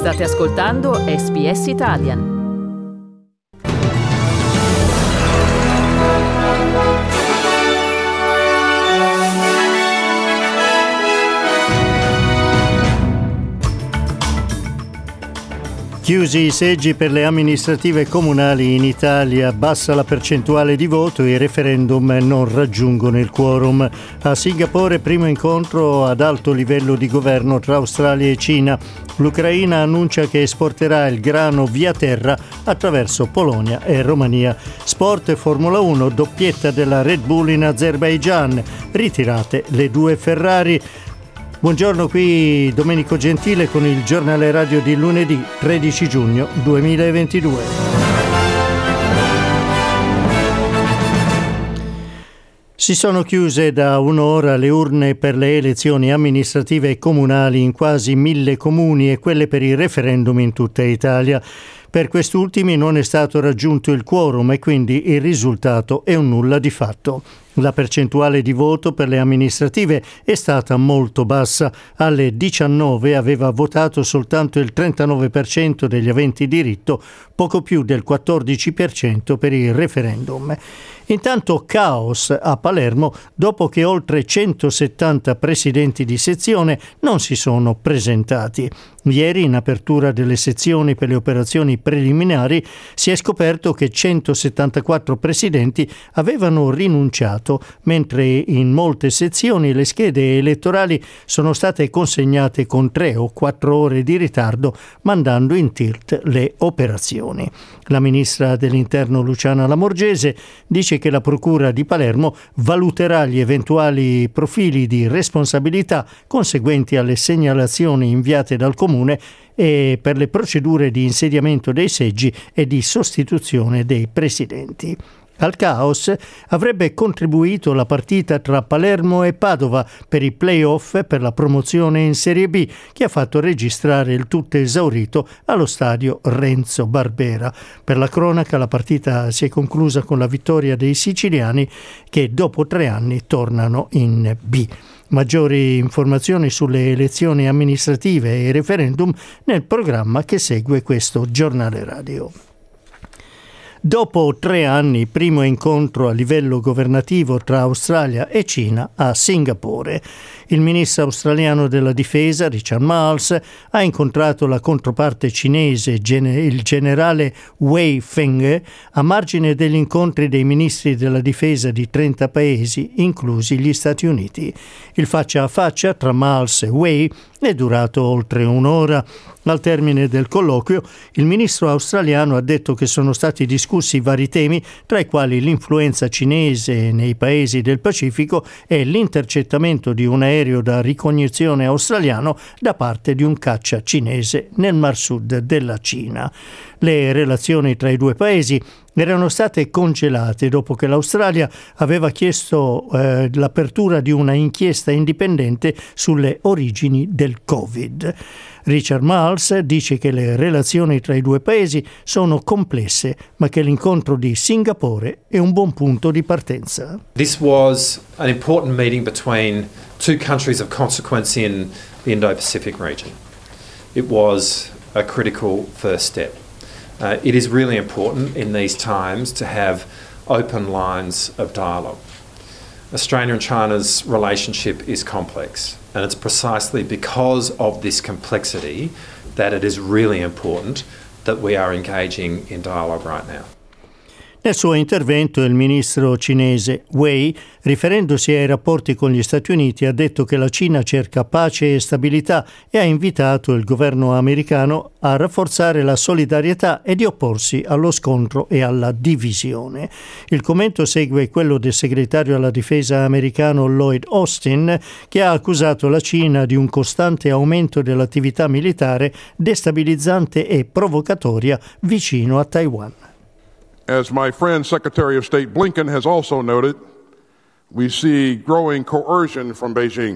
State ascoltando SBS Italian. Chiusi i seggi per le amministrative comunali in Italia, bassa la percentuale di voto e i referendum non raggiungono il quorum. A Singapore primo incontro ad alto livello di governo tra Australia e Cina. L'Ucraina annuncia che esporterà il grano via terra attraverso Polonia e Romania. Sport e Formula 1, doppietta della Red Bull in Azerbaigian. Ritirate le due Ferrari. Buongiorno, qui Domenico Gentile con il giornale radio di lunedì 13 giugno 2022. Si sono chiuse da un'ora le urne per le elezioni amministrative e comunali in quasi 1000 comuni e quelle per il referendum in tutta Italia. Per quest'ultimi non è stato raggiunto il quorum e quindi il risultato è un nulla di fatto. La percentuale di voto per le amministrative è stata molto bassa. Alle 19 aveva votato soltanto il 39% degli aventi diritto, poco più del 14% per il referendum. Intanto caos a Palermo dopo che oltre 170 presidenti di sezione non si sono presentati. Ieri, in apertura delle sezioni per le operazioni preliminari, si è scoperto che 174 presidenti avevano rinunciato, mentre in molte sezioni le schede elettorali sono state consegnate con 3 o 4 ore di ritardo, mandando in tilt le operazioni. La ministra dell'Interno Luciana Lamorgese dice che la Procura di Palermo valuterà gli eventuali profili di responsabilità conseguenti alle segnalazioni inviate dal Comune e per le procedure di insediamento dei seggi e di sostituzione dei presidenti. Al caos avrebbe contribuito la partita tra Palermo e Padova per i play-off per la promozione in Serie B, che ha fatto registrare il tutto esaurito allo stadio Renzo Barbera. Per la cronaca, la partita si è conclusa con la vittoria dei siciliani che dopo 3 anni tornano in B. Maggiori informazioni sulle elezioni amministrative e i referendum nel programma che segue questo giornale radio. Dopo 3 anni, primo incontro a livello governativo tra Australia e Cina a Singapore. Il ministro australiano della difesa, Richard Marles, ha incontrato la controparte cinese, il generale Wei Feng, a margine degli incontri dei ministri della difesa di 30 paesi, inclusi gli Stati Uniti. Il faccia a faccia tra Marles e Wei è durato oltre un'ora. Al termine del colloquio, il ministro australiano ha detto che sono stati discussi vari temi, tra i quali l'influenza cinese nei paesi del Pacifico e l'intercettamento di un aereo da ricognizione australiano da parte di un caccia cinese nel Mar Sud della Cina. Le relazioni tra i due paesi erano state congelate dopo che l'Australia aveva chiesto l'apertura di una inchiesta indipendente sulle origini del Covid. Richard Marles dice che le relazioni tra i due paesi sono complesse, ma che l'incontro di Singapore è un buon punto di partenza. This was an important meeting between two countries of consequence in the Indo-Pacific region. It was a critical first step. It is really important in these times to have open lines of dialogue. Australia and China's relationship is complex, and it's precisely because of this complexity that it is really important that we are engaging in dialogue right now. Nel suo intervento il ministro cinese Wei, riferendosi ai rapporti con gli Stati Uniti, ha detto che la Cina cerca pace e stabilità e ha invitato il governo americano a rafforzare la solidarietà e di opporsi allo scontro e alla divisione. Il commento segue quello del segretario alla difesa americano Lloyd Austin, che ha accusato la Cina di un costante aumento dell'attività militare destabilizzante e provocatoria vicino a Taiwan. As my friend Secretary of State Blinken has also noted, we see growing coercion from Beijing.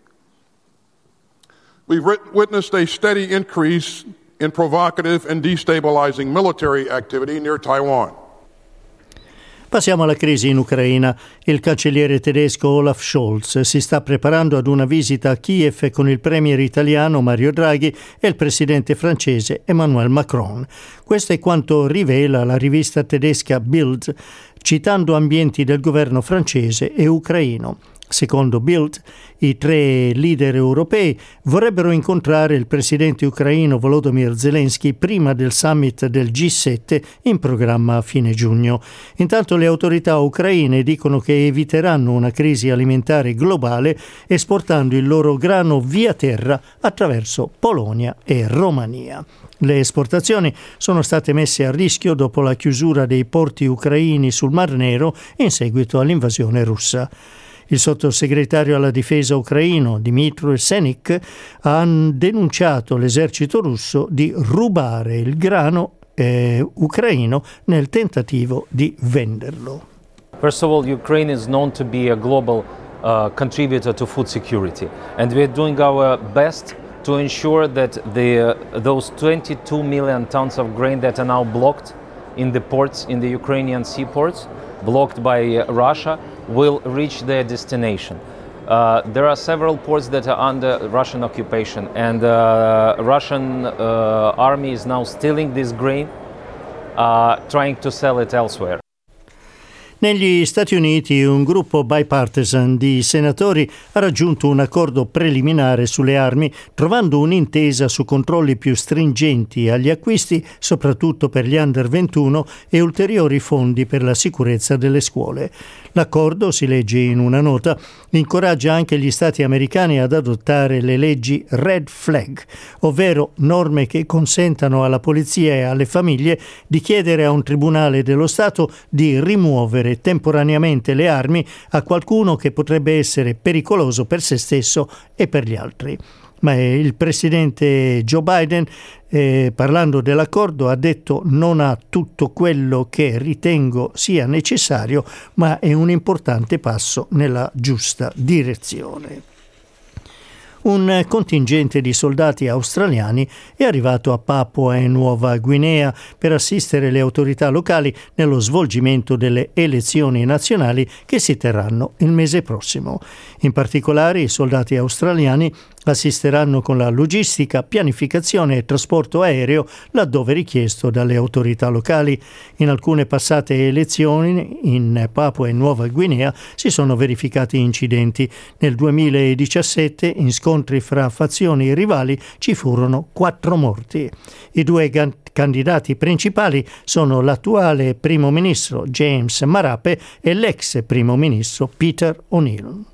We've witnessed a steady increase in provocative and destabilizing military activity near Taiwan. Passiamo alla crisi in Ucraina. Il cancelliere tedesco Olaf Scholz si sta preparando ad una visita a Kiev con il premier italiano Mario Draghi e il presidente francese Emmanuel Macron. Questo è quanto rivela la rivista tedesca Bild, citando ambienti del governo francese e ucraino. Secondo Bild, i 3 leader europei vorrebbero incontrare il presidente ucraino Volodymyr Zelensky prima del summit del G7 in programma a fine giugno. Intanto le autorità ucraine dicono che eviteranno una crisi alimentare globale esportando il loro grano via terra attraverso Polonia e Romania. Le esportazioni sono state messe a rischio dopo la chiusura dei porti ucraini sul Mar Nero in seguito all'invasione russa. Il sottosegretario alla difesa ucraino Dmytro Senik ha denunciato l'esercito russo di rubare il grano ucraino nel tentativo di venderlo. First of all, Ukraine is known to be a global contributor to food security, and we're doing our best to ensure that those 22 million tons of grain that are now blocked in the ports, in the Ukrainian seaports, blocked by Russia, will reach their destination. There are several ports that are under Russian occupation, and Russian army is now stealing this grain, trying to sell it elsewhere. Negli Stati Uniti un gruppo bipartisan di senatori ha raggiunto un accordo preliminare sulle armi, trovando un'intesa su controlli più stringenti agli acquisti, soprattutto per gli under 21, e ulteriori fondi per la sicurezza delle scuole. L'accordo, si legge in una nota, incoraggia anche gli Stati americani ad adottare le leggi Red Flag, ovvero norme che consentano alla polizia e alle famiglie di chiedere a un tribunale dello Stato di rimuovere temporaneamente le armi a qualcuno che potrebbe essere pericoloso per se stesso e per gli altri. Ma il presidente Joe Biden, parlando dell'accordo, ha detto: non ha tutto quello che ritengo sia necessario, ma è un importante passo nella giusta direzione. Un contingente di soldati australiani è arrivato a Papua e Nuova Guinea per assistere le autorità locali nello svolgimento delle elezioni nazionali che si terranno il mese prossimo. In particolare, i soldati australiani assisteranno con la logistica, pianificazione e trasporto aereo laddove richiesto dalle autorità locali. In alcune passate elezioni in Papua e Nuova Guinea si sono verificati incidenti. Nel 2017, in scontri fra fazioni rivali, ci furono 4 morti. I 2 candidati principali sono l'attuale primo ministro James Marape e l'ex primo ministro Peter O'Neill.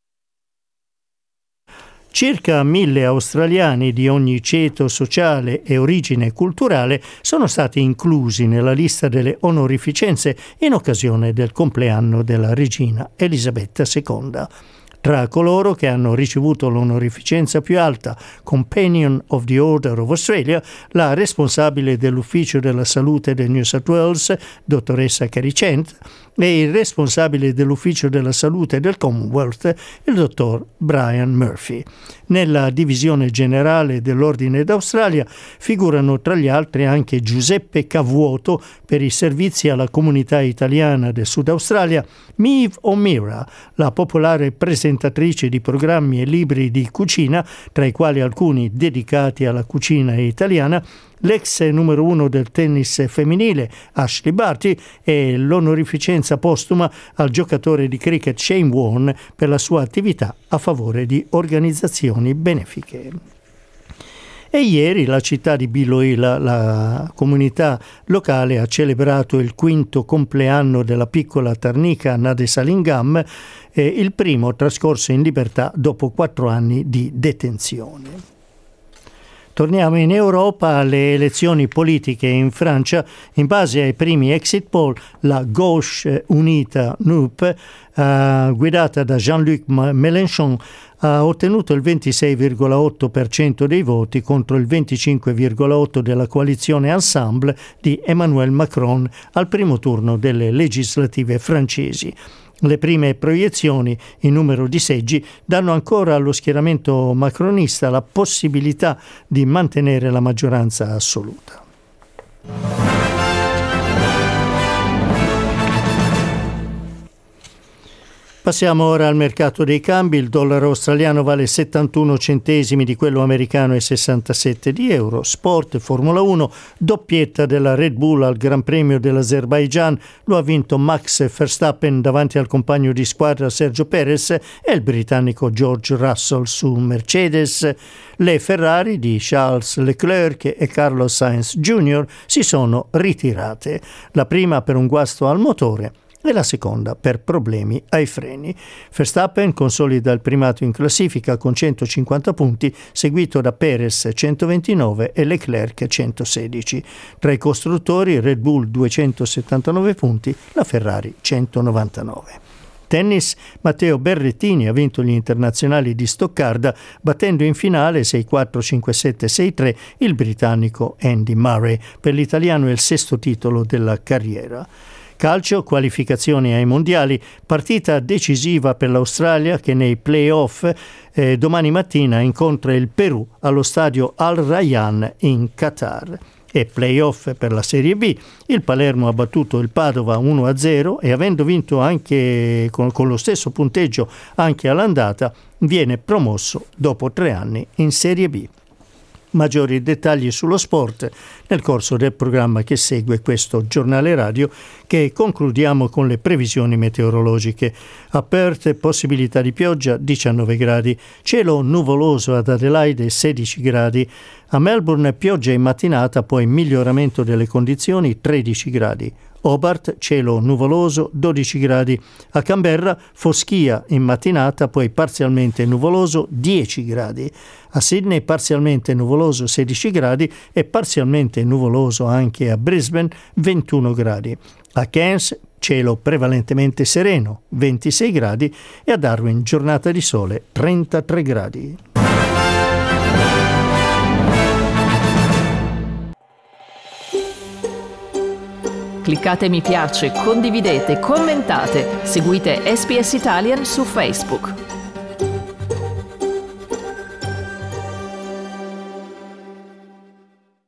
Circa 1000 australiani di ogni ceto sociale e origine culturale sono stati inclusi nella lista delle onorificenze in occasione del compleanno della regina Elisabetta II. Tra coloro che hanno ricevuto l'onorificenza più alta, Companion of the Order of Australia, la responsabile dell'Ufficio della Salute del New South Wales, dottoressa Carrie Chant, e il responsabile dell'Ufficio della Salute del Commonwealth, il dottor Brian Murphy. Nella divisione generale dell'Ordine d'Australia figurano tra gli altri anche Giuseppe Cavuoto per i servizi alla comunità italiana del Sud Australia, Maeve O'Meara, la popolare presentatrice di programmi e libri di cucina, tra i quali alcuni dedicati alla cucina italiana, l'ex numero 1 del tennis femminile Ashley Barty e l'onorificenza postuma al giocatore di cricket Shane Warne per la sua attività a favore di organizzazioni benefiche. E ieri la città di Biloela, la comunità locale, ha celebrato il 5° compleanno della piccola Tarnika Nadesalingam, il primo trascorso in libertà dopo 4 anni di detenzione. Torniamo in Europa. Alle elezioni politiche in Francia. In base ai primi exit poll, la Gauche Unita NUP, guidata da Jean-Luc Mélenchon, ha ottenuto il 26,8% dei voti contro il 25,8% della coalizione Ensemble di Emmanuel Macron al primo turno delle legislative francesi. Le prime proiezioni in numero di seggi danno ancora allo schieramento macronista la possibilità di mantenere la maggioranza assoluta. Passiamo ora al mercato dei cambi. Il dollaro australiano vale 71 centesimi di quello americano e 67 di euro. Sport, Formula 1, doppietta della Red Bull al Gran Premio dell'Azerbaijan. Lo ha vinto Max Verstappen davanti al compagno di squadra Sergio Perez e il britannico George Russell su Mercedes. Le Ferrari di Charles Leclerc e Carlos Sainz Jr. si sono ritirate. La prima per un guasto al motore e la seconda per problemi ai freni. Verstappen consolida il primato in classifica con 150 punti, seguito da Perez 129 e Leclerc 116. Tra i costruttori Red Bull 279 punti, la Ferrari 199. Tennis, Matteo Berrettini ha vinto gli internazionali di Stoccarda battendo in finale 6-4, 5-7, 6-3 il britannico Andy Murray. Per l'italiano è il sesto titolo della carriera. Calcio, qualificazioni ai mondiali, partita decisiva per l'Australia che nei play-off domani mattina incontra il Perù allo stadio Al Rayyan in Qatar. E play-off per la Serie B, il Palermo ha battuto il Padova 1-0 e avendo vinto anche con lo stesso punteggio anche all'andata, viene promosso dopo 3 anni in Serie B. Maggiori dettagli sullo sport nel corso del programma che segue questo giornale radio, che concludiamo con le previsioni meteorologiche. A Perth possibilità di pioggia 19 gradi, cielo nuvoloso ad Adelaide 16 gradi, a Melbourne pioggia in mattinata poi miglioramento delle condizioni 13 gradi. Hobart, cielo nuvoloso, 12 gradi. A Canberra, foschia in mattinata, poi parzialmente nuvoloso, 10 gradi. A Sydney, parzialmente nuvoloso, 16 gradi e parzialmente nuvoloso anche a Brisbane, 21 gradi. A Cairns, cielo prevalentemente sereno, 26 gradi e a Darwin, giornata di sole, 33 gradi. Cliccate mi piace, condividete, commentate, seguite SPS Italian su Facebook.